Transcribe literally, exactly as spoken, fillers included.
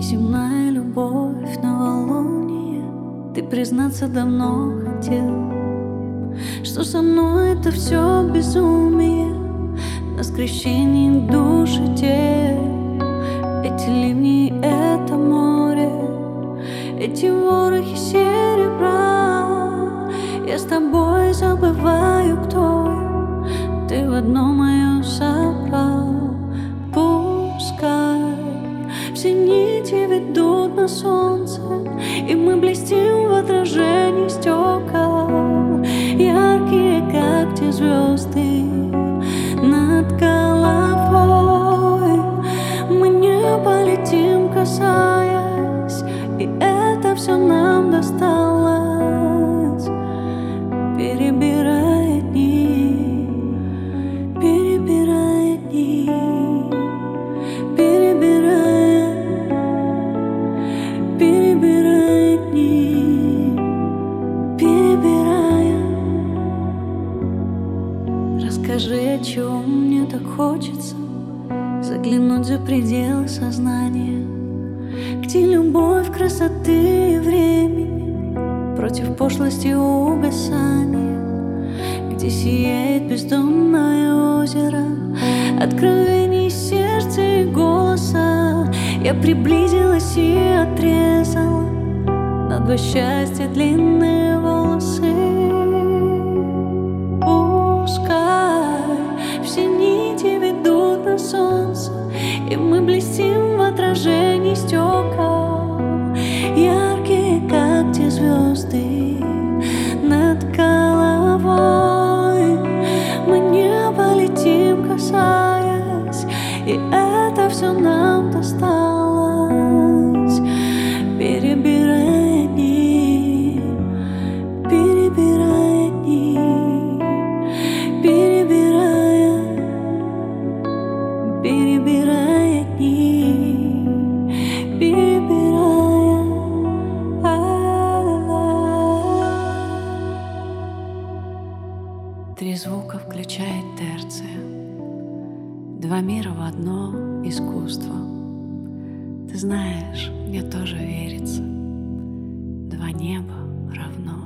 Неземная любовь, новолуние. Ты признаться давно хотел, что со мной это все безумие. На скрещении души те. Эти ливни, это море, эти ворохи серебра. Я с тобой забываю, кто я. Ты в одно мое собрал. Пускай все нити ведут на солнце, и мы блестим в отражении стекол, яркие, как те звезды над головой. Мы не полетим, касаясь, и это все нам досталось. Перебирая дни, перебирая дни, перебирая, перебирая дни, перебирая. Расскажи, о чем мне так хочется заглянуть за пределы сознания, где любовь, красоты и времени против пошлости и угасания, где сияет бездонное озеро откровений сердца и голоса. Я приблизилась и отрезала на два счастья длинные волосы. Пускай все нити ведут на солнце, и мы блестим в отражении стекол, яркие, как те звезды над головой. Мы не полетим, касаясь, и это все нам досталось. Перебирая дни, перебирая дни, перебирая, перебирая дни, перебирая. Три звука включает терция, два мира в одно искусство. Ты знаешь, мне тоже верится, два неба равно.